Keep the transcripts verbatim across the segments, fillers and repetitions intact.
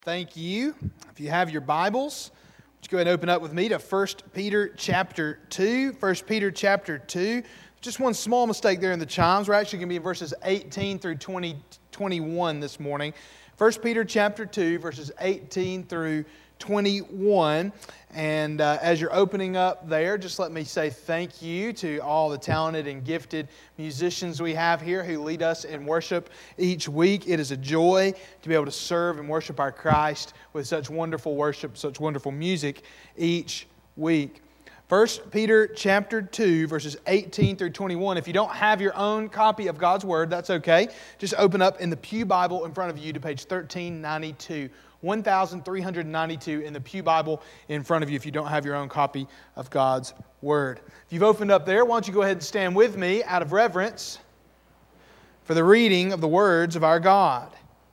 Thank you. If you have your Bibles, would you go ahead and open up with me to First Peter chapter two. First Peter chapter two. Just one small mistake there in the chimes. We're actually going to be in verses eighteen through twenty, twenty-one this morning. First Peter chapter two, verses eighteen through twenty-one. And uh, as you're opening up there, just let me say thank you to all the talented and gifted musicians we have here who lead us in worship each week. It is a joy to be able to serve and worship our Christ with such wonderful worship, such wonderful music each week. First Peter chapter two, verses eighteen through twenty-one. If you don't have your own copy of God's Word, that's okay. Just open up in the Pew Bible in front of you to page thirteen ninety-two. one thousand three hundred ninety-two in the Pew Bible in front of you if you don't have your own copy of God's Word. If you've opened up there, why don't you go ahead and stand with me out of reverence for the reading of the words of our God.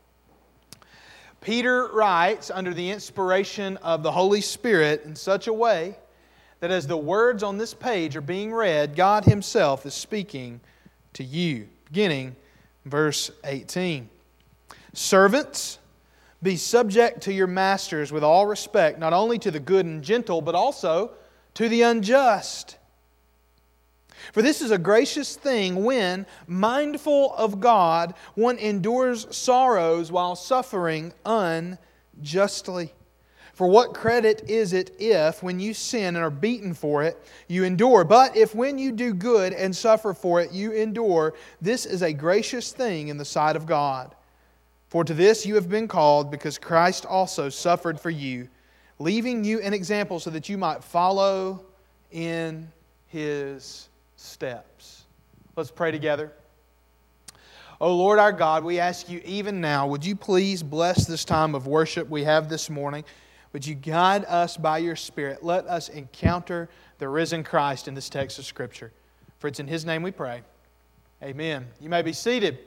Peter writes under the inspiration of the Holy Spirit in such a way that as the words on this page are being read, God Himself is speaking to you. Beginning verse eighteen. Servants, be subject to your masters with all respect, not only to the good and gentle, but also to the unjust. For this is a gracious thing when, mindful of God, one endures sorrows while suffering unjustly. For what credit is it if, when you sin and are beaten for it, you endure? But if when you do good and suffer for it, you endure, this is a gracious thing in the sight of God. For to this you have been called, because Christ also suffered for you, leaving you an example so that you might follow in His steps. Let's pray together. Oh Lord our God, we ask you even now, would you please bless this time of worship we have this morning? Would you guide us by your Spirit? Let us encounter the risen Christ in this text of Scripture. For it's in His name we pray. Amen. You may be seated.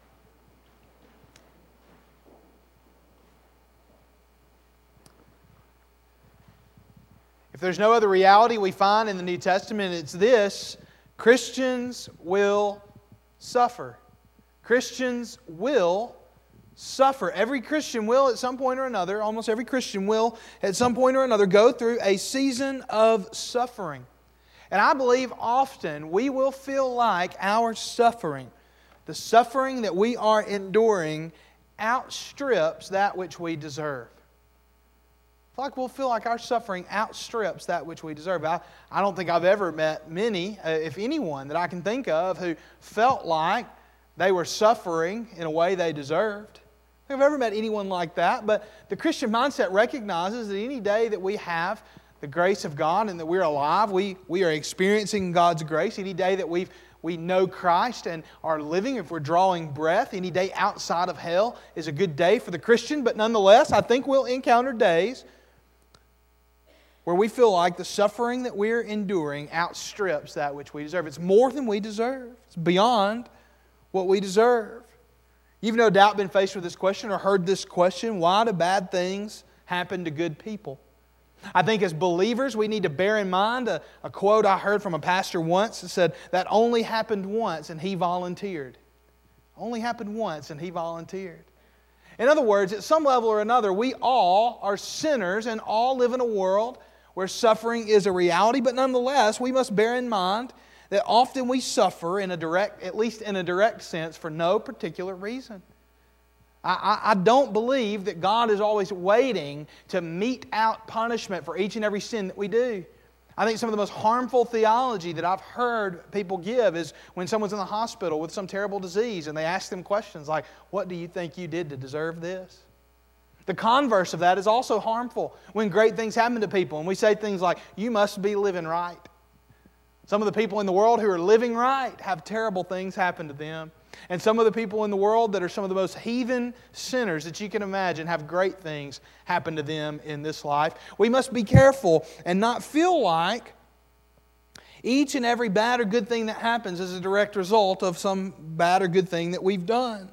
If there's no other reality we find in the New Testament, it's this: Christians will suffer. Christians will suffer. Every Christian will at some point or another, almost every Christian will at some point or another go through a season of suffering. And I believe often we will feel like our suffering, the suffering that we are enduring, outstrips that which we deserve. I feel like we'll feel like our suffering outstrips that which we deserve. I, I don't think I've ever met many, uh, if anyone, that I can think of who felt like they were suffering in a way they deserved. I don't think I've ever met anyone like that, but the Christian mindset recognizes that any day that we have the grace of God and that we're alive, we, we are experiencing God's grace. Any day that we've we know Christ and are living, if we're drawing breath, any day outside of hell is a good day for the Christian. But nonetheless, I think we'll encounter days where we feel like the suffering that we're enduring outstrips that which we deserve. It's more than we deserve. It's beyond what we deserve. You've no doubt been faced with this question or heard this question: why do bad things happen to good people? I think as believers we need to bear in mind a, a quote I heard from a pastor once that said, that only happened once and he volunteered. Only happened once and he volunteered. In other words, at some level or another, we all are sinners and all live in a world where suffering is a reality, but nonetheless, we must bear in mind that often we suffer in a direct, at least in a direct sense, for no particular reason. I, I, I don't believe that God is always waiting to mete out punishment for each and every sin that we do. I think some of the most harmful theology that I've heard people give is when someone's in the hospital with some terrible disease and they ask them questions like, what do you think you did to deserve this? The converse of that is also harmful when great things happen to people and we say things like, you must be living right. Some of the people in the world who are living right have terrible things happen to them. And some of the people in the world that are some of the most heathen sinners that you can imagine have great things happen to them in this life. We must be careful and not feel like each and every bad or good thing that happens is a direct result of some bad or good thing that we've done.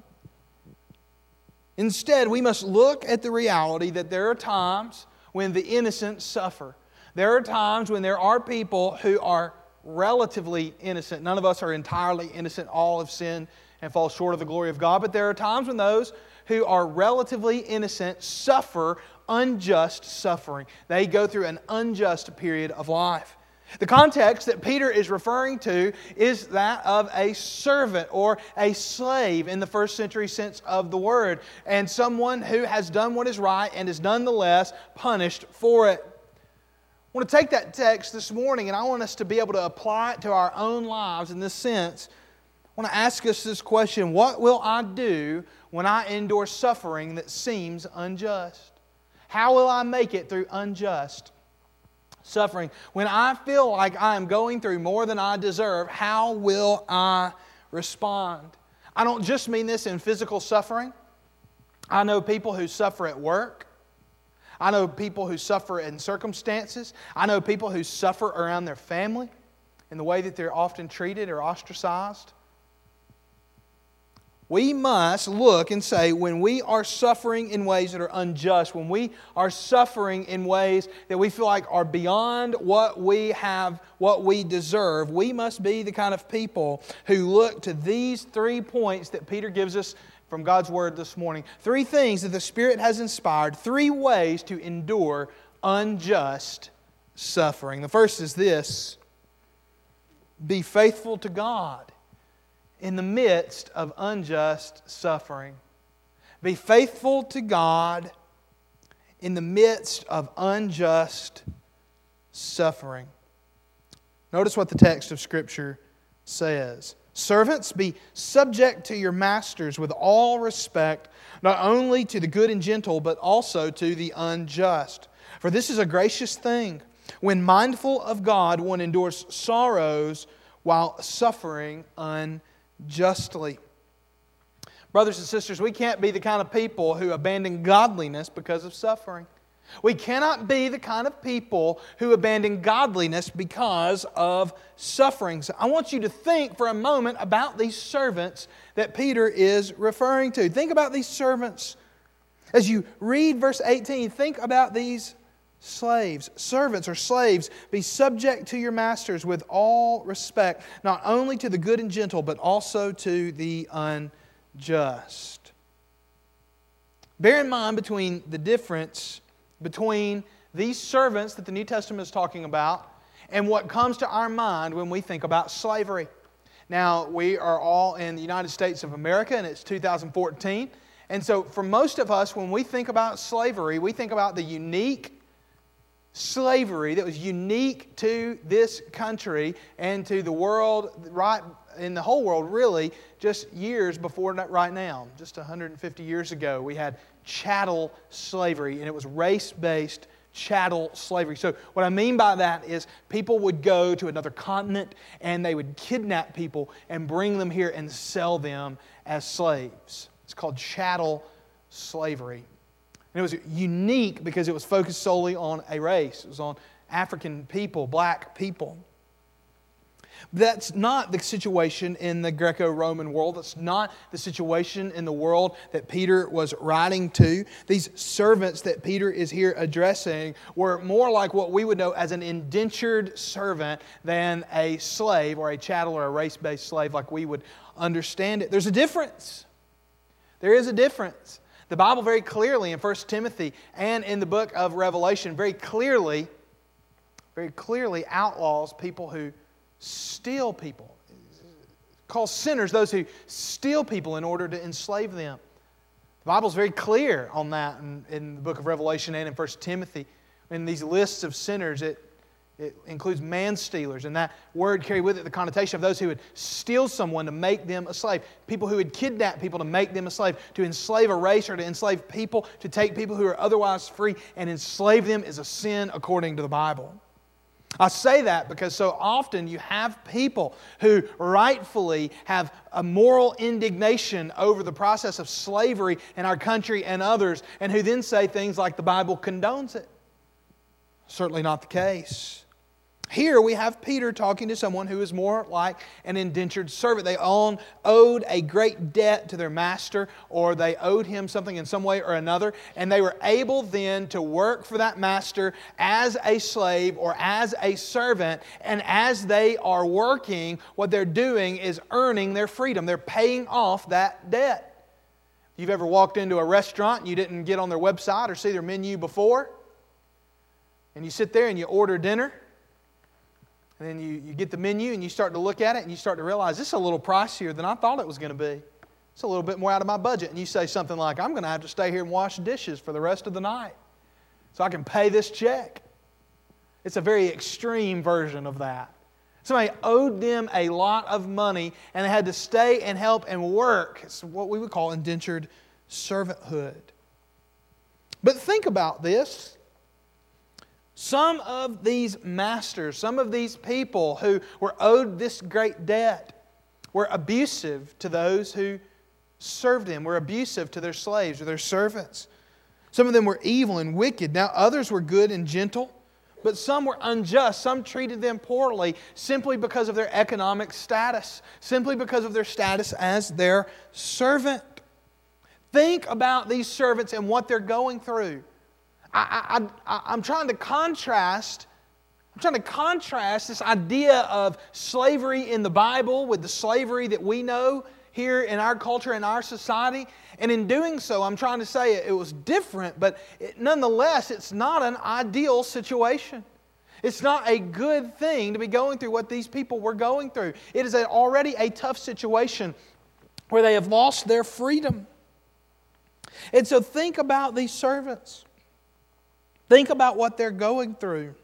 Instead, we must look at the reality that there are times when the innocent suffer. There are times when there are people who are relatively innocent. None of us are entirely innocent. All have sinned and fall short of the glory of God. But there are times when those who are relatively innocent suffer unjust suffering. They go through an unjust period of life. The context that Peter is referring to is that of a servant or a slave in the first century sense of the word, and someone who has done what is right and is nonetheless punished for it. I want to take that text this morning and I want us to be able to apply it to our own lives in this sense. I want to ask us this question: what will I do when I endure suffering that seems unjust? How will I make it through unjust suffering? When I feel like I am going through more than I deserve, how will I respond? I don't just mean this in physical suffering. I know people who suffer at work. I know people who suffer in circumstances. I know people who suffer around their family in the way that they're often treated or ostracized. We must look and say, when we are suffering in ways that are unjust, when we are suffering in ways that we feel like are beyond what we have, what we deserve, we must be the kind of people who look to these three points that Peter gives us from God's Word this morning. Three things that the Spirit has inspired, three ways to endure unjust suffering. The first is this: be faithful to God in the midst of unjust suffering. Be faithful to God in the midst of unjust suffering. Notice what the text of Scripture says. Servants, be subject to your masters with all respect, not only to the good and gentle, but also to the unjust. For this is a gracious thing. When mindful of God, one endures sorrows while suffering unjustly. Brothers and sisters, we can't be the kind of people who abandon godliness because of suffering. We cannot be the kind of people who abandon godliness because of suffering. So I want you to think for a moment about these servants that Peter is referring to. Think about these servants. As you read verse eighteen, think about these slaves. Servants or slaves, be subject to your masters with all respect, not only to the good and gentle, but also to the unjust. Bear in mind between the difference between these servants that the New Testament is talking about and what comes to our mind when we think about slavery. Now, we are all in the United States of America and it's two thousand fourteen. And so for most of us, when we think about slavery, we think about the unique slavery that was unique to this country and to the world, right in the whole world really, just years before right now. Just one hundred fifty years ago, we had chattel slavery, and it was race-based chattel slavery. So what I mean by that is people would go to another continent and they would kidnap people and bring them here and sell them as slaves. It's called chattel slavery. And it was unique because it was focused solely on a race. It was on African people, black people. That's not the situation in the Greco-Roman world. That's not the situation in the world that Peter was writing to. These servants that Peter is here addressing were more like what we would know as an indentured servant than a slave or a chattel or a race-based slave like we would understand it. There's a difference. There is a difference. The Bible very clearly in First Timothy and in the book of Revelation very clearly, very clearly outlaws people who steal people. Calls sinners those who steal people in order to enslave them. The Bible's very clear on that in, in the book of Revelation and in First Timothy. In these lists of sinners, it, it includes man-stealers, and that word carried with it the connotation of those who would steal someone to make them a slave. People who would kidnap people to make them a slave. To enslave a race or to enslave people, to take people who are otherwise free and enslave them is a sin according to the Bible. I say that because so often you have people who rightfully have a moral indignation over the process of slavery in our country and others, and who then say things like the Bible condones it. Certainly not the case. Here we have Peter talking to someone who is more like an indentured servant. They own, owed a great debt to their master, or they owed him something in some way or another, and they were able then to work for that master as a slave or as a servant, and as they are working, what they're doing is earning their freedom. They're paying off that debt. You've ever walked into a restaurant and you didn't get on their website or see their menu before? And you sit there and you order dinner. And then you, you get the menu and you start to look at it and you start to realize this is a little pricier than I thought it was going to be. It's a little bit more out of my budget. And you say something like, I'm going to have to stay here and wash dishes for the rest of the night so I can pay this check. It's a very extreme version of that. Somebody owed them a lot of money and they had to stay and help and work. It's what we would call indentured servanthood. But think about this. Some of these masters, some of these people who were owed this great debt were abusive to those who served them, were abusive to their slaves or their servants. Some of them were evil and wicked. Now others were good and gentle. But some were unjust. Some treated them poorly simply because of their economic status, simply because of their status as their servant. Think about these servants and what they're going through. I, I, I, I'm trying to contrast. I'm trying to contrast this idea of slavery in the Bible with the slavery that we know here in our culture, in our society. And in doing so, I'm trying to say it was different, but it, nonetheless, it's not an ideal situation. It's not a good thing to be going through what these people were going through. It is a, already a tough situation where they have lost their freedom. And so think about these servants. Think about what they're going through.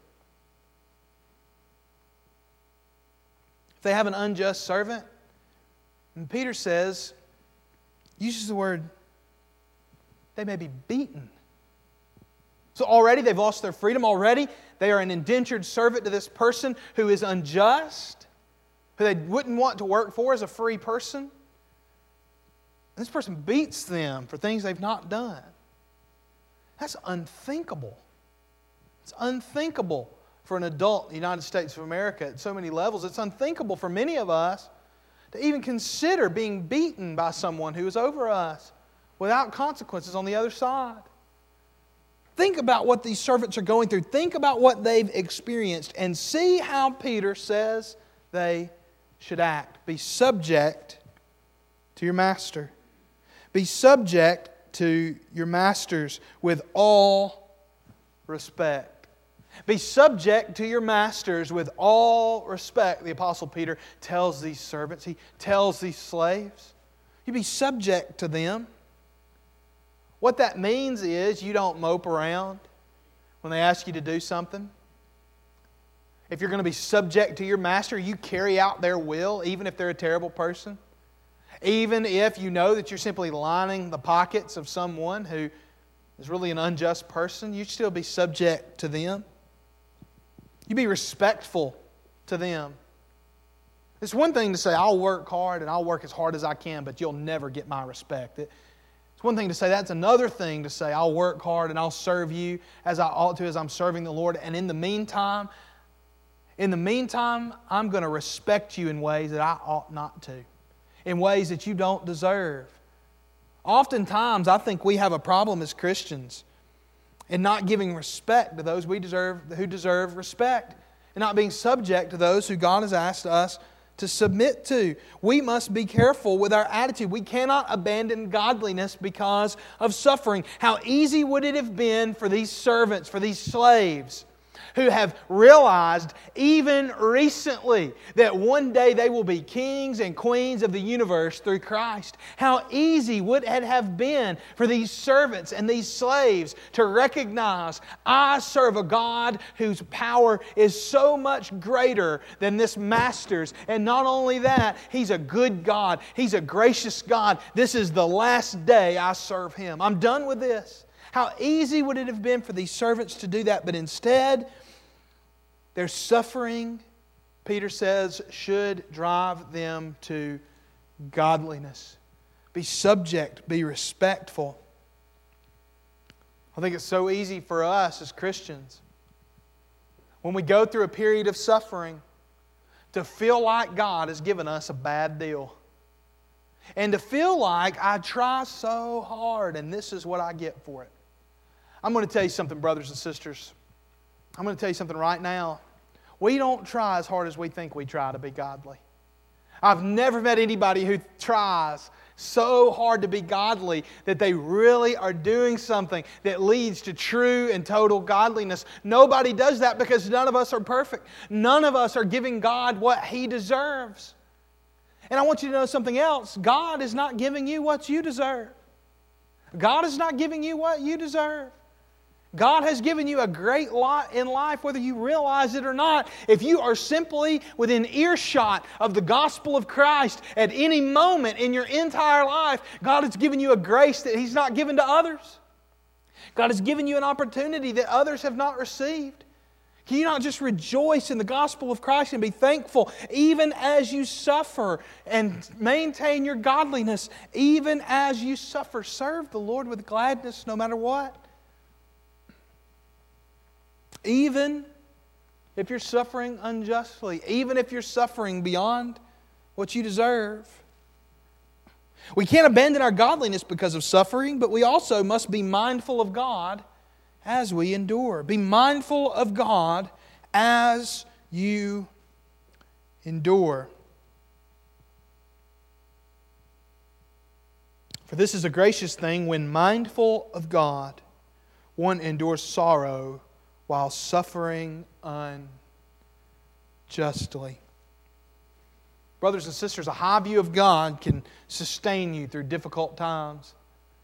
If they have an unjust servant, and Peter says, uses the word, they may be beaten. So already they've lost their freedom. Already they are an indentured servant to this person who is unjust, who they wouldn't want to work for as a free person. This person beats them for things they've not done. That's unthinkable. It's unthinkable for an adult in the United States of America at so many levels. It's unthinkable for many of us to even consider being beaten by someone who is over us without consequences on the other side. Think about what these servants are going through. Think about what they've experienced and see how Peter says they should act. Be subject to your master. Be subject to your masters with all respect. Be subject to your masters with all respect. The Apostle Peter tells these servants, he tells these slaves, you be subject to them. What that means is you don't mope around when they ask you to do something. If you're going to be subject to your master, you carry out their will, even if they're a terrible person. Even if you know that you're simply lining the pockets of someone who is really an unjust person, you still be subject to them. You be respectful to them. It's one thing to say, I'll work hard and I'll work as hard as I can, but you'll never get my respect. It's one thing to say that. It's another thing to say, I'll work hard and I'll serve you as I ought to, as I'm serving the Lord. And in the meantime, in the meantime, I'm going to respect you in ways that I ought not to, in ways that you don't deserve. Oftentimes, I think we have a problem as Christians in not giving respect to those we deserve, who deserve respect, and not being subject to those who God has asked us to submit to. We must be careful with our attitude. We cannot abandon godliness because of suffering. How easy would it have been for these servants, for these slaves, who have realized even recently that one day they will be kings and queens of the universe through Christ. How easy would it have been for these servants and these slaves to recognize, I serve a God whose power is so much greater than this master's. And not only that, He's a good God. He's a gracious God. This is the last day I serve Him. I'm done with this. How easy would it have been for these servants to do that? But instead, their suffering, Peter says, should drive them to godliness. Be subject, be respectful. I think it's so easy for us as Christians, when we go through a period of suffering, to feel like God has given us a bad deal. And to feel like I try so hard and this is what I get for it. I'm going to tell you something, brothers and sisters. I'm going to tell you something right now. We don't try as hard as we think we try to be godly. I've never met anybody who tries so hard to be godly that they really are doing something that leads to true and total godliness. Nobody does that because none of us are perfect. None of us are giving God what He deserves. And I want you to know something else. God is not giving you what you deserve. God is not giving you what you deserve. God has given you a great lot in life, whether you realize it or not. If you are simply within earshot of the gospel of Christ at any moment in your entire life, God has given you a grace that He's not given to others. God has given you an opportunity that others have not received. Can you not just rejoice in the gospel of Christ and be thankful even as you suffer and maintain your godliness, even as you suffer? Serve the Lord with gladness no matter what. Even if you're suffering unjustly, even if you're suffering beyond what you deserve. We can't abandon our godliness because of suffering, but we also must be mindful of God as we endure. Be mindful of God as you endure. For this is a gracious thing when mindful of God, one endures sorrow while suffering unjustly. Brothers and sisters, a high view of God can sustain you through difficult times.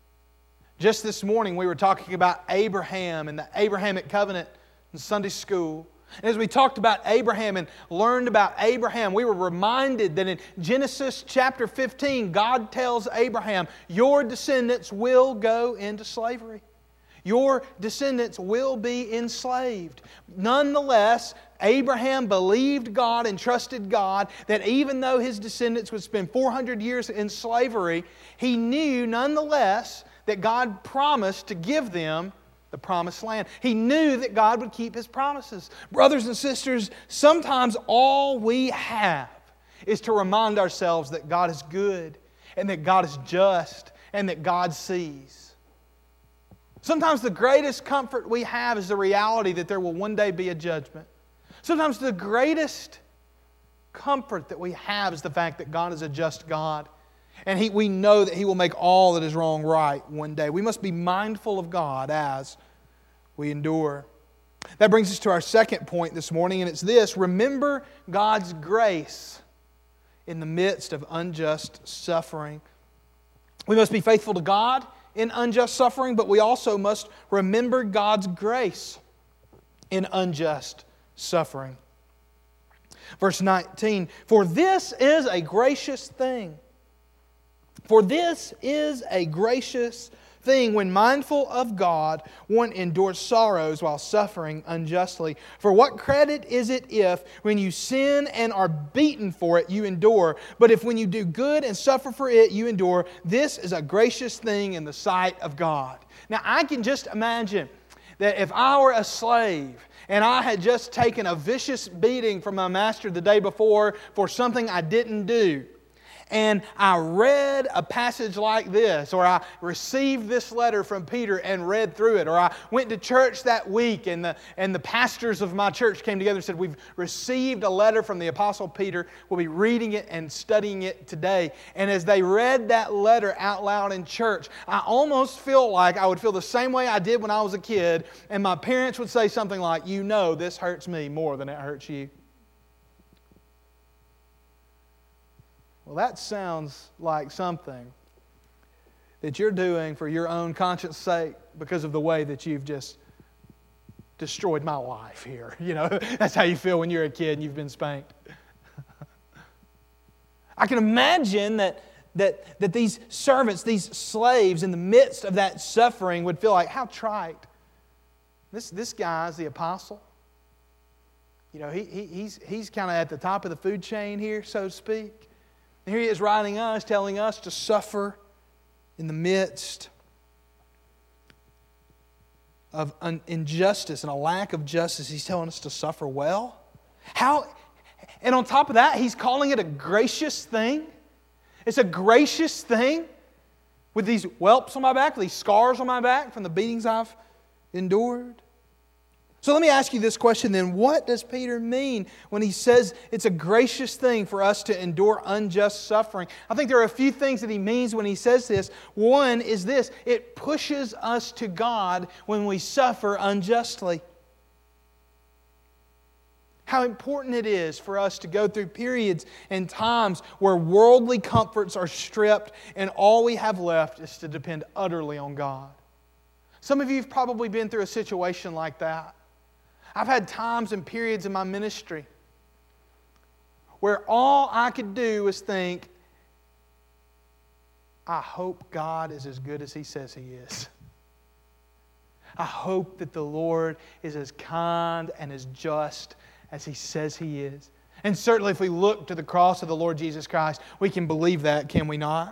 Just this morning we were talking about Abraham and the Abrahamic covenant in Sunday school. And as we talked about Abraham and learned about Abraham, we were reminded that in Genesis chapter fifteen, God tells Abraham, your descendants will go into slavery. Your descendants will be enslaved. Nonetheless, Abraham believed God and trusted God that even though his descendants would spend four hundred years in slavery, he knew nonetheless that God promised to give them the promised land. He knew that God would keep His promises. Brothers and sisters, sometimes all we have is to remind ourselves that God is good and that God is just and that God sees. Sometimes the greatest comfort we have is the reality that there will one day be a judgment. Sometimes the greatest comfort that we have is the fact that God is a just God. And he, we know that He will make all that is wrong right one day. We must be mindful of God as we endure. That brings us to our second point this morning, and it's this: remember God's grace in the midst of unjust suffering. We must be faithful to God in unjust suffering, but we also must remember God's grace in unjust suffering. Verse nineteen, for this is a gracious thing. For this is a gracious thing when mindful of God, one endures sorrows while suffering unjustly. For what credit is it if, when you sin and are beaten for it, you endure? But if when you do good and suffer for it, you endure, this is a gracious thing in the sight of God. Now, I can just imagine that if I were a slave and I had just taken a vicious beating from my master the day before for something I didn't do, and I read a passage like this, or I received this letter from Peter and read through it, or I went to church that week and the, and the pastors of my church came together and said, we've received a letter from the Apostle Peter. We'll be reading it and studying it today. And as they read that letter out loud in church, I almost feel like I would feel the same way I did when I was a kid, and my parents would say something like, you know this hurts me more than it hurts you. Well, that sounds like something that you're doing for your own conscience sake because of the way that you've just destroyed my life here. You know, that's how you feel when you're a kid and you've been spanked. I can imagine that, that, that these servants, these slaves, in the midst of that suffering would feel like, how trite. This, this guy's the apostle. You know, he, he, he's, he's kind of at the top of the food chain here, so to speak. And here he is writing us, telling us to suffer in the midst of an injustice and a lack of justice. He's telling us to suffer well. How? And on top of that, he's calling it a gracious thing. It's a gracious thing with these whelps on my back, these scars on my back from the beatings I've endured. So let me ask you this question then. What does Peter mean when he says it's a gracious thing for us to endure unjust suffering? I think there are a few things that he means when he says this. One is this: it pushes us to God when we suffer unjustly. How important it is for us to go through periods and times where worldly comforts are stripped and all we have left is to depend utterly on God. Some of you have probably been through a situation like that. I've had times and periods in my ministry where all I could do was think, I hope God is as good as He says He is. I hope that the Lord is as kind and as just as He says He is. And certainly if we look to the cross of the Lord Jesus Christ, we can believe that, can we not?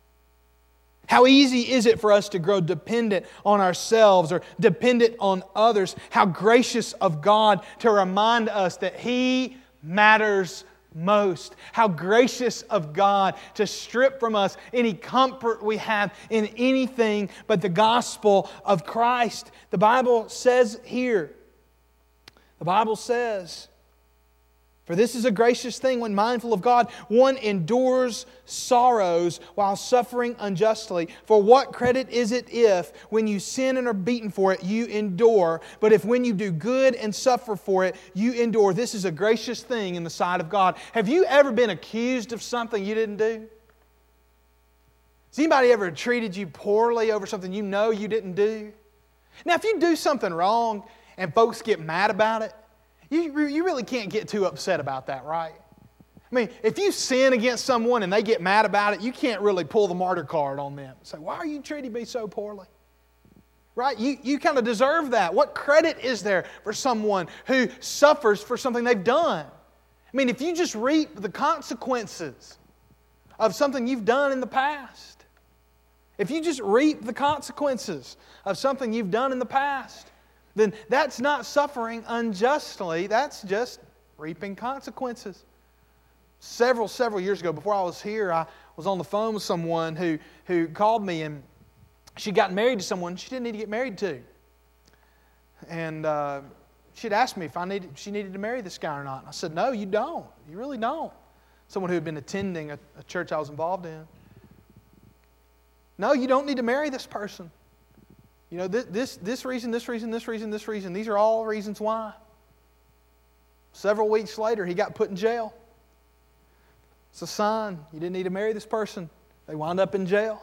How easy is it for us to grow dependent on ourselves or dependent on others? How gracious of God to remind us that He matters most. How gracious of God to strip from us any comfort we have in anything but the gospel of Christ. The Bible says here, the Bible says, for this is a gracious thing when mindful of God, one endures sorrows while suffering unjustly. For what credit is it if, when you sin and are beaten for it, you endure? But if when you do good and suffer for it, you endure. This is a gracious thing in the sight of God. Have you ever been accused of something you didn't do? Has anybody ever treated you poorly over something you know you didn't do? Now, if you do something wrong and folks get mad about it, You, you really can't get too upset about that, right? I mean, if you sin against someone and they get mad about it, you can't really pull the martyr card on them. Say, why are you treating me so poorly? Right? You, you kind of deserve that. What credit is there for someone who suffers for something they've done? I mean, if you just reap the consequences of something you've done in the past, if you just reap the consequences of something you've done in the past, then that's not suffering unjustly. That's just reaping consequences. Several, several years ago, before I was here, I was on the phone with someone who, who called me, and she'd gotten married to someone she didn't need to get married to. And uh, she'd asked me if I needed, she needed to marry this guy or not. And I said, no, you don't. You really don't. Someone who had been attending a, a church I was involved in. No, you don't need to marry this person. You know, this, this, this reason, this reason, this reason, this reason, these are all reasons why. Several weeks later, he got put in jail. It's a sign. You didn't need to marry this person. They wound up in jail.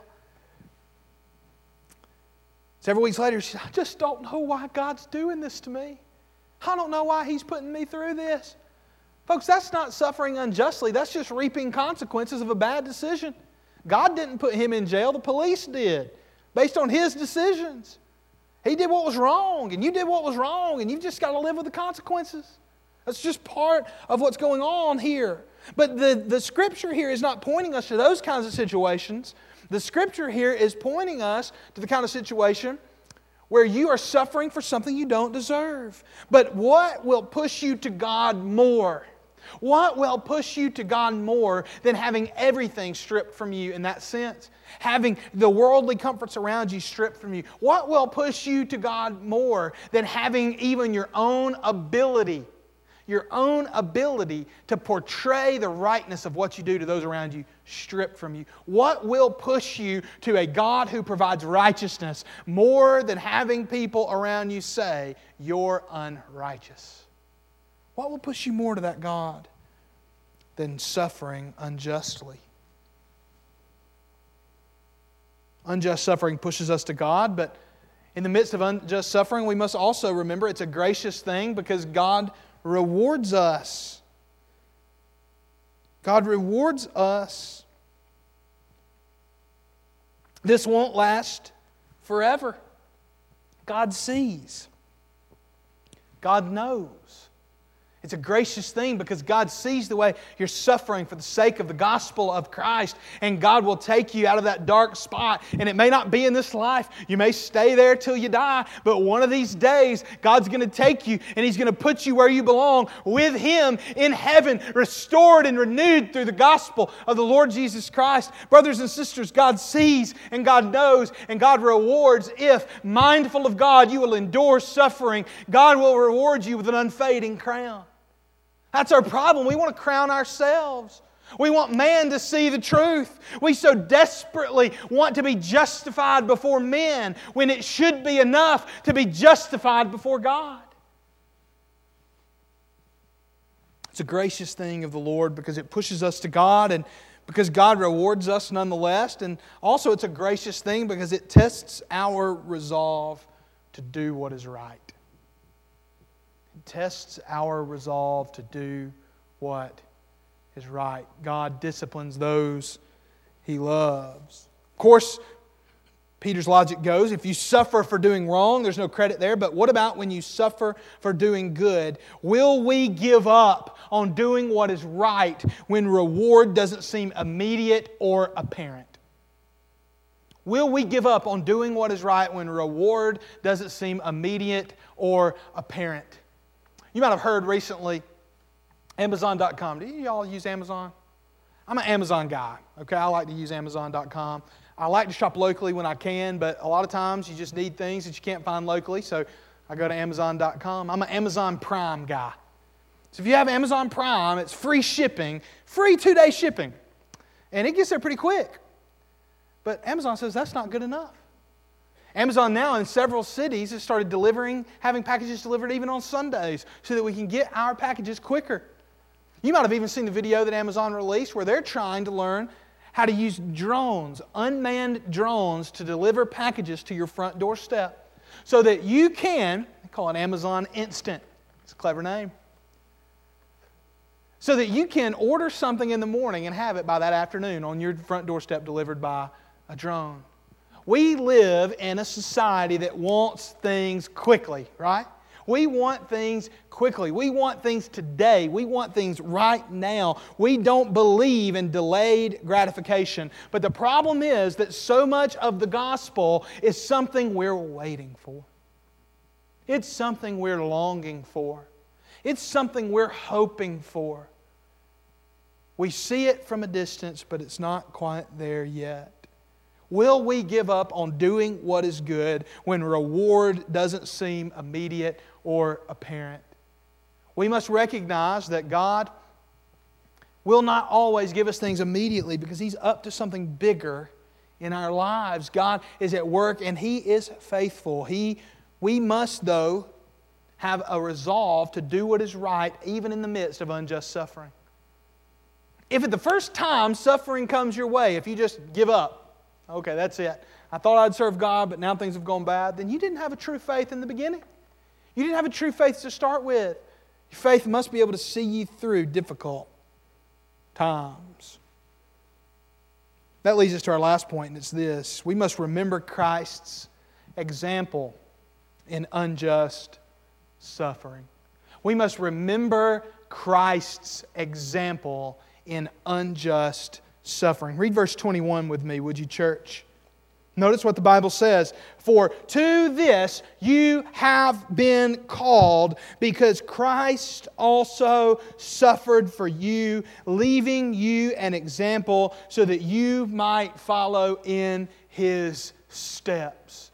Several weeks later, she said, I just don't know why God's doing this to me. I don't know why He's putting me through this. Folks, that's not suffering unjustly. That's just reaping consequences of a bad decision. God didn't put him in jail. The police did. Based on his decisions. He did what was wrong, and you did what was wrong, and you've just got to live with the consequences. That's just part of what's going on here. But the, the Scripture here is not pointing us to those kinds of situations. The Scripture here is pointing us to the kind of situation where you are suffering for something you don't deserve. But what will push you to God more? What will push you to God more than having everything stripped from you in that sense? Having the worldly comforts around you stripped from you. What will push you to God more than having even your own ability, your own ability to portray the rightness of what you do to those around you stripped from you? What will push you to a God who provides righteousness more than having people around you say, you're unrighteous? What will push you more to that God than suffering unjustly? Unjust suffering pushes us to God, but in the midst of unjust suffering, we must also remember it's a gracious thing because God rewards us. God rewards us. This won't last forever. God sees. God knows. It's a gracious thing because God sees the way you're suffering for the sake of the gospel of Christ, and God will take you out of that dark spot. And it may not be in this life. You may stay there till you die, but one of these days, God's going to take you and He's going to put you where you belong with Him in heaven, restored and renewed through the gospel of the Lord Jesus Christ. Brothers and sisters, God sees and God knows and God rewards if, mindful of God, you will endure suffering. God will reward you with an unfading crown. That's our problem. We want to crown ourselves. We want man to see the truth. We so desperately want to be justified before men when it should be enough to be justified before God. It's a gracious thing of the Lord because it pushes us to God and because God rewards us nonetheless. And also it's a gracious thing because it tests our resolve to do what is right. Tests our resolve to do what is right. God disciplines those He loves. Of course, Peter's logic goes, if you suffer for doing wrong, there's no credit there. But what about when you suffer for doing good? Will we give up on doing what is right when reward doesn't seem immediate or apparent? Will we give up on doing what is right when reward doesn't seem immediate or apparent? You might have heard recently, Amazon dot com. Do you all use Amazon? I'm an Amazon guy. Okay, I like to use Amazon dot com. I like to shop locally when I can, but a lot of times you just need things that you can't find locally, so I go to Amazon dot com. I'm an Amazon Prime guy. So if you have Amazon Prime, it's free shipping, free two-day shipping, and it gets there pretty quick. But Amazon says that's not good enough. Amazon now in several cities has started delivering, having packages delivered even on Sundays so that we can get our packages quicker. You might have even seen the video that Amazon released where they're trying to learn how to use drones, unmanned drones, to deliver packages to your front doorstep so that you can, they call it Amazon Instant. It's a clever name. So that you can order something in the morning and have it by that afternoon on your front doorstep delivered by a drone. We live in a society that wants things quickly, right? We want things quickly. We want things today. We want things right now. We don't believe in delayed gratification. But the problem is that so much of the gospel is something we're waiting for. It's something we're longing for. It's something we're hoping for. We see it from a distance, but it's not quite there yet. Will we give up on doing what is good when reward doesn't seem immediate or apparent? We must recognize that God will not always give us things immediately because He's up to something bigger in our lives. God is at work and He is faithful. He, we must, though, have a resolve to do what is right even in the midst of unjust suffering. If at the first time suffering comes your way, if you just give up, okay, that's it. I thought I'd serve God, but now things have gone bad. Then you didn't have a true faith in the beginning. You didn't have a true faith to start with. Your faith must be able to see you through difficult times. That leads us to our last point, and it's this. We must remember Christ's example in unjust suffering. We must remember Christ's example in unjust suffering. Read verse twenty-one with me, would you, church? Notice what the Bible says. For to this you have been called, because Christ also suffered for you, leaving you an example so that you might follow in His steps.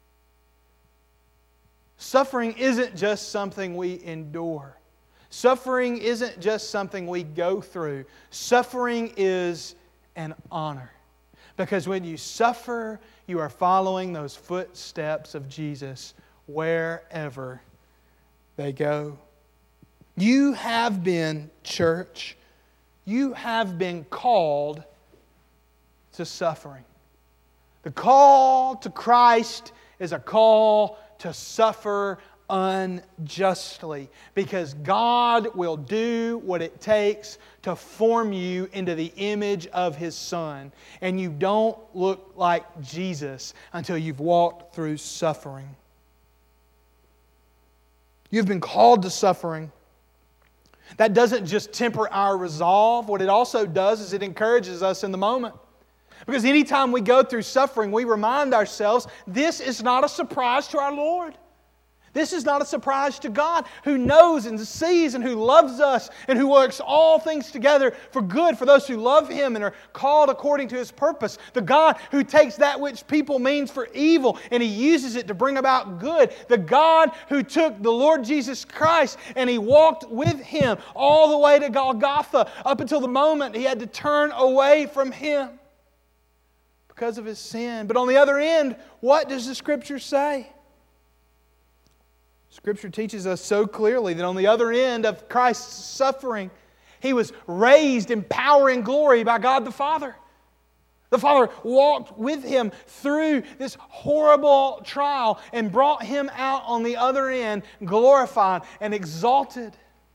Suffering isn't just something we endure. Suffering isn't just something we go through. Suffering is an honor. Because when you suffer, you are following those footsteps of Jesus wherever they go. You have been, church, you have been called to suffering. The call to Christ is a call to suffer unjustly, because God will do what it takes to form you into the image of His Son. And you don't look like Jesus until you've walked through suffering. You've been called to suffering. That doesn't just temper our resolve. What it also does is it encourages us in the moment. Because anytime we go through suffering, we remind ourselves this is not a surprise to our Lord. This is not a surprise to God, who knows and sees and who loves us and who works all things together for good for those who love Him and are called according to His purpose. The God who takes that which people means for evil and He uses it to bring about good. The God who took the Lord Jesus Christ and He walked with Him all the way to Golgotha up until the moment He had to turn away from Him because of His sin. But on the other end, what does the Scripture say? Scripture teaches us so clearly that on the other end of Christ's suffering, He was raised in power and glory by God the Father. The Father walked with Him through this horrible trial and brought Him out on the other end glorified and exalted.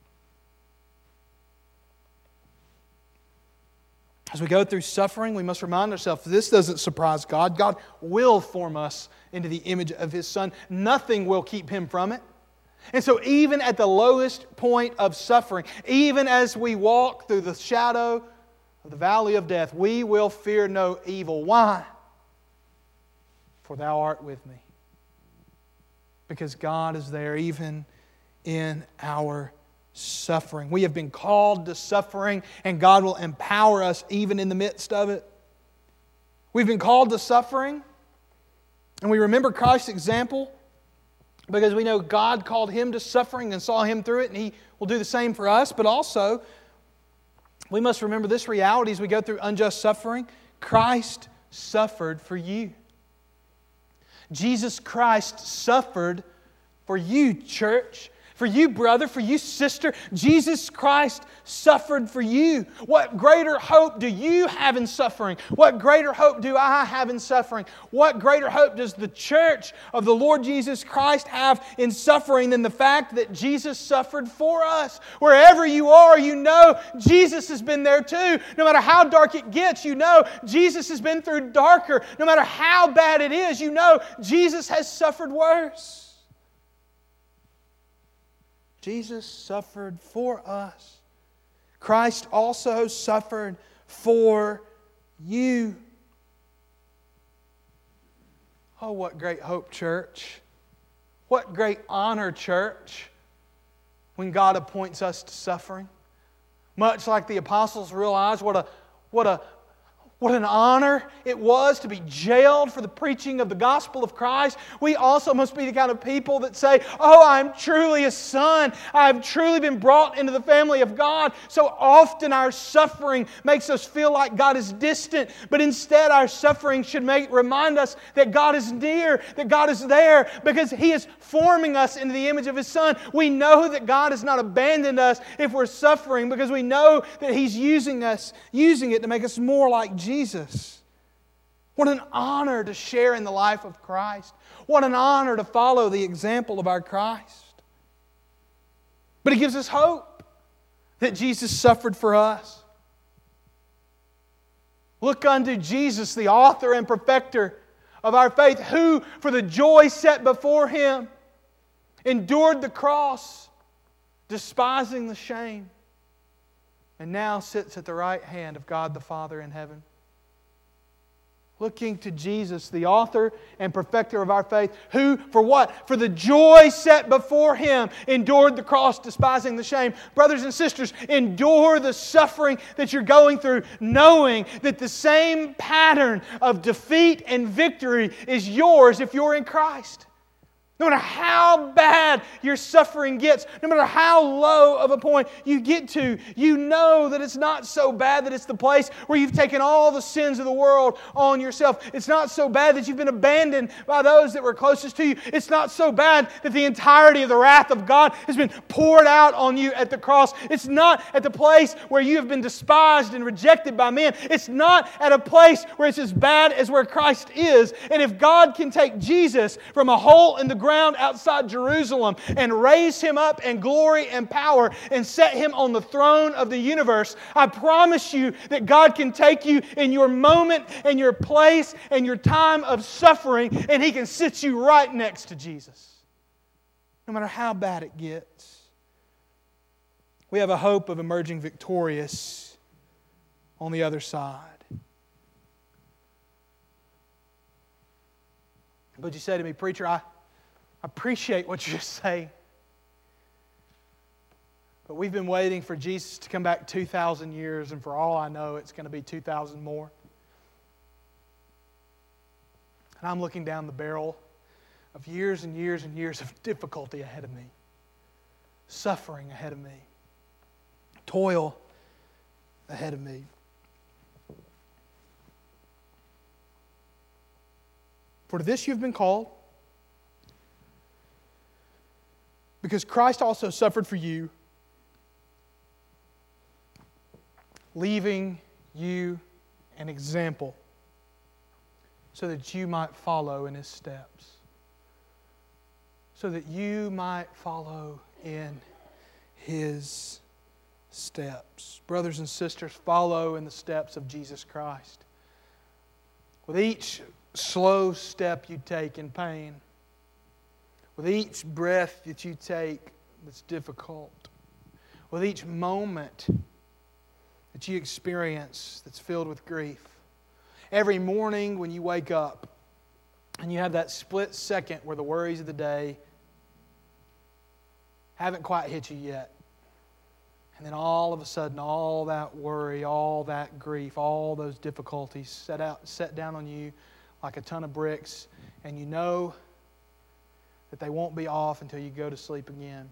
As we go through suffering, we must remind ourselves this doesn't surprise God. God will form us into the image of His Son. Nothing will keep Him from it. And so even at the lowest point of suffering, even as we walk through the shadow of the valley of death, we will fear no evil. Why? For Thou art with me. Because God is there even in our suffering. We have been called to suffering, and God will empower us even in the midst of it. We've been called to suffering, and we remember Christ's example because we know God called Him to suffering and saw Him through it, and He will do the same for us. But also, we must remember this reality as we go through unjust suffering. Christ suffered for you. Jesus Christ suffered for you, church. For you, brother, for you, sister, Jesus Christ suffered for you. What greater hope do you have in suffering? What greater hope do I have in suffering? What greater hope does the church of the Lord Jesus Christ have in suffering than the fact that Jesus suffered for us? Wherever you are, you know Jesus has been there too. No matter how dark it gets, you know Jesus has been through darker. No matter how bad it is, you know Jesus has suffered worse. Jesus suffered for us. Christ also suffered for you. Oh, what great hope, church. What great honor, church, when God appoints us to suffering. Much like the apostles realized what a, what a, What an honor it was to be jailed for the preaching of the gospel of Christ. We also must be the kind of people that say, oh, I'm truly a son. I've truly been brought into the family of God. So often our suffering makes us feel like God is distant. But instead our suffering should make remind us that God is near, that God is there, because He is forming us into the image of His Son. We know that God has not abandoned us if we're suffering, because we know that He's using us, using it to make us more like Jesus. Jesus. What an honor to share in the life of Christ. What an honor to follow the example of our Christ. But it gives us hope that Jesus suffered for us. Look unto Jesus, the author and perfecter of our faith, who, for the joy set before Him, endured the cross, despising the shame, and now sits at the right hand of God the Father in heaven. Looking to Jesus, the author and perfecter of our faith, who, for what? For the joy set before Him, endured the cross, despising the shame. Brothers and sisters, endure the suffering that you're going through, knowing that the same pattern of defeat and victory is yours if you're in Christ. No matter how bad your suffering gets, no matter how low of a point you get to, you know that it's not so bad that it's the place where you've taken all the sins of the world on yourself. It's not so bad that you've been abandoned by those that were closest to you. It's not so bad that the entirety of the wrath of God has been poured out on you at the cross. It's not at the place where you have been despised and rejected by men. It's not at a place where it's as bad as where Christ is. And if God can take Jesus from a hole in the ground outside Jerusalem and raise Him up in glory and power and set Him on the throne of the universe, I promise you that God can take you in your moment and your place and your time of suffering, and He can sit you right next to Jesus. No matter how bad it gets. we have a hope of emerging victorious on the other side. But you say to me, preacher, I appreciate what you just say. But we've been waiting for Jesus to come back two thousand years, and for all I know, it's going to be two thousand more. And I'm looking down the barrel of years and years and years of difficulty ahead of me, suffering ahead of me, toil ahead of me. For to this you've been called, because Christ also suffered for you, leaving you an example so that you might follow in His steps. So that you might follow in His steps. Brothers and sisters, follow in the steps of Jesus Christ. With each slow step you take in pain, with each breath that you take that's difficult, with each moment that you experience that's filled with grief, every morning when you wake up and you have that split second where the worries of the day haven't quite hit you yet, and then all of a sudden all that worry, all that grief, all those difficulties set out, set down on you like a ton of bricks, and you know that they won't be off until you go to sleep again.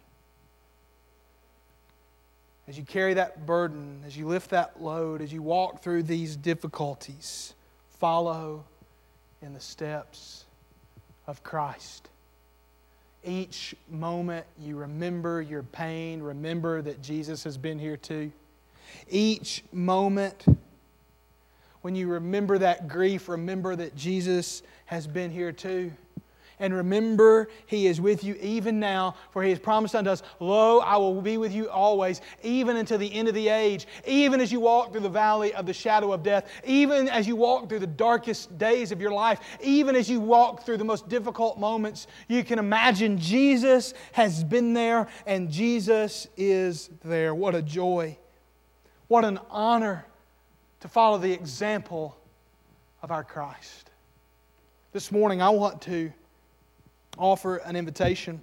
As you carry that burden, as you lift that load, as you walk through these difficulties, follow in the steps of Christ. Each moment you remember your pain, remember that Jesus has been here too. Each moment when you remember that grief, remember that Jesus has been here too. And remember, He is with you even now, for He has promised unto us, lo, I will be with you always, even until the end of the age, even as you walk through the valley of the shadow of death, even as you walk through the darkest days of your life, even as you walk through the most difficult moments you can imagine. Jesus has been there, and Jesus is there. What a joy. What an honor to follow the example of our Christ. This morning, I want to offer an invitation.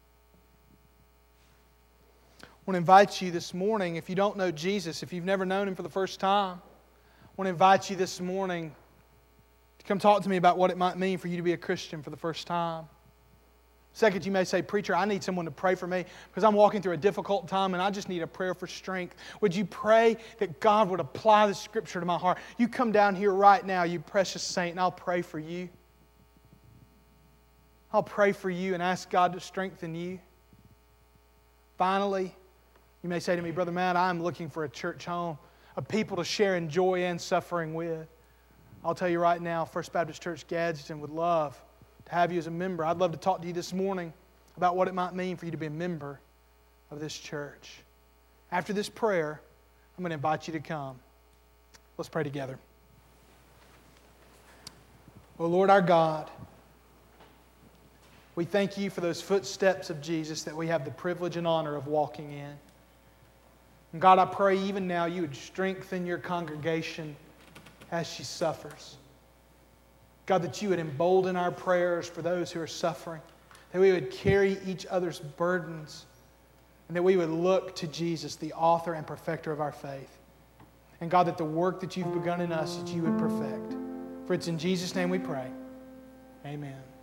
I want to invite you this morning, if you don't know Jesus, if you've never known Him for the first time, I want to invite you this morning to come talk to me about what it might mean for you to be a Christian for the first time. Second, you may say, preacher, I need someone to pray for me because I'm walking through a difficult time and I just need a prayer for strength. Would you pray that God would apply the Scripture to my heart? You come down here right now, you precious saint, and I'll pray for you. I'll pray for you and ask God to strengthen you. Finally, you may say to me, Brother Matt, I'm looking for a church home of people to share in joy and suffering with. I'll tell you right now, First Baptist Church Gadsden would love to have you as a member. I'd love to talk to you this morning about what it might mean for you to be a member of this church. After this prayer, I'm going to invite you to come. Let's pray together. Oh Lord our God, we thank You for those footsteps of Jesus that we have the privilege and honor of walking in. And God, I pray even now You would strengthen Your congregation as she suffers. God, that You would embolden our prayers for those who are suffering, that we would carry each other's burdens, and that we would look to Jesus, the author and perfecter of our faith. And God, that the work that You've begun in us, that You would perfect. For it's in Jesus' name we pray. Amen.